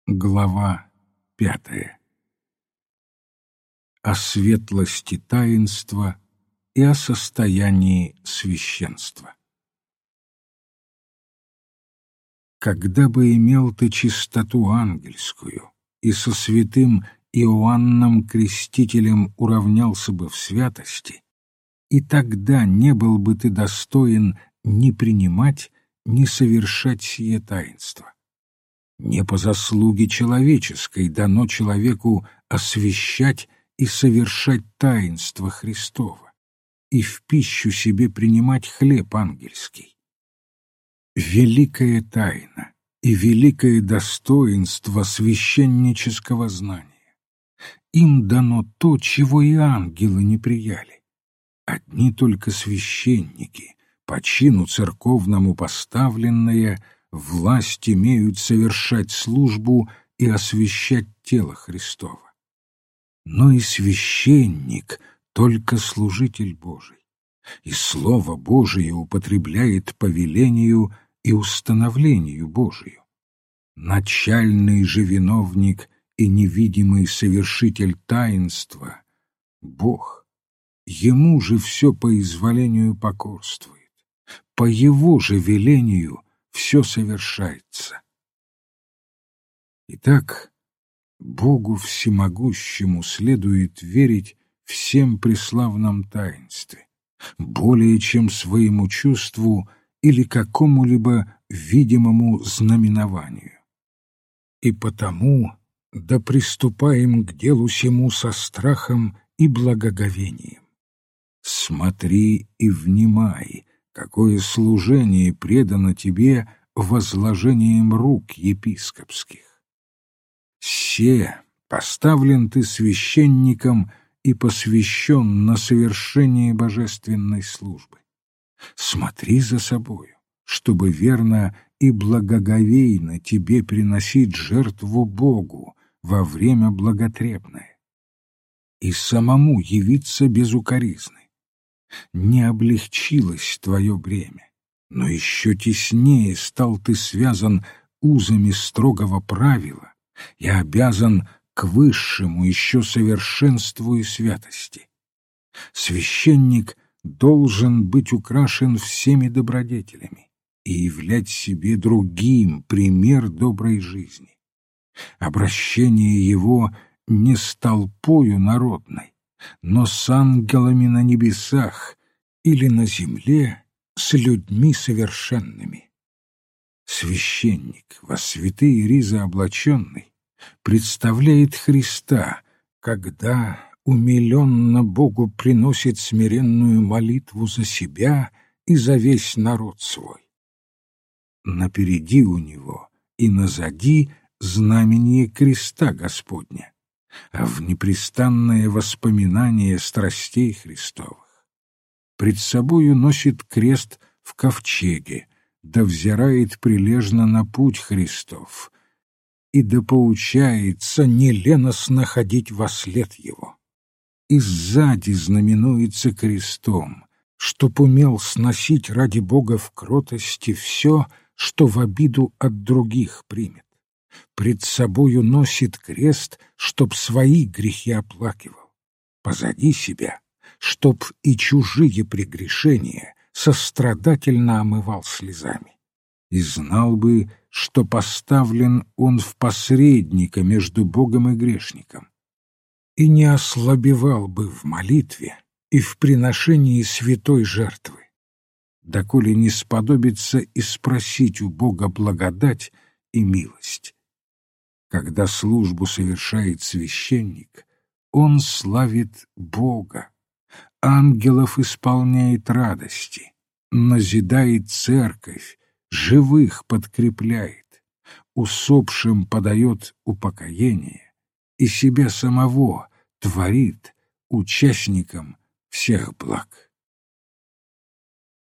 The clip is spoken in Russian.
Глава 5. О светлости таинства и о состоянии священства. Когда бы имел ты чистоту ангельскую и со святым Иоанном Крестителем уравнялся бы в святости, и тогда не был бы ты достоин ни принимать, ни совершать сие таинство. Не по заслуге человеческой дано человеку освящать и совершать таинство Христово, и в пищу себе принимать хлеб ангельский. Великая тайна и великое достоинство священнического знания. Им дано то, чего и ангелы не прияли. Одни только священники, по чину церковному поставленные, власть имеют совершать службу и освящать тело Христово. Но и священник — только служитель Божий, и Слово Божие употребляет по велению и установлению Божию. Начальный же виновник и невидимый совершитель таинства — Бог. Ему же все по изволению покорствует, по Его же велению все совершается. Итак, Богу Всемогущему следует верить всем преславном таинстве, более чем своему чувству или какому-либо видимому знаменованию. И потому да приступаем к делу сему со страхом и благоговением. Смотри и внимай, какое служение предано тебе возложением рук епископских. Се поставлен ты священником и посвящен на совершение божественной службы. Смотри за собою, чтобы верно и благоговейно тебе приносить жертву Богу во время благотребное, и самому явиться безукоризны. Не облегчилось твое бремя, но еще теснее стал ты связан узами строгого правила и обязан к высшему еще совершенству и святости. Священник должен быть украшен всеми добродетелями и являть себе другим пример доброй жизни. Обращение его не с толпою народной, но с ангелами на небесах или на земле с людьми совершенными. Священник, во святые ризы облаченный, представляет Христа, когда умиленно Богу приносит смиренную молитву за себя и за весь народ свой. Напереди у него и назади знамение креста Господня, а в непрестанное воспоминание страстей Христовых. Пред собою носит крест в ковчеге, да взирает прилежно на путь Христов, и да поучается неленостно ходить вослед его. И сзади знаменуется крестом, чтоб умел сносить ради Бога в кротости все, что в обиду от других примет. Пред собою носит крест, чтоб свои грехи оплакивал, позади себя, чтоб и чужие прегрешения сострадательно омывал слезами. И знал бы, что поставлен он в посредника между Богом и грешником, и не ослабевал бы в молитве и в приношении святой жертвы, доколе не сподобится и спросить у Бога благодать и милость. Когда службу совершает священник, он славит Бога, ангелов исполняет радости, назидает церковь, живых подкрепляет, усопшим подает упокоение и себя самого творит участником всех благ.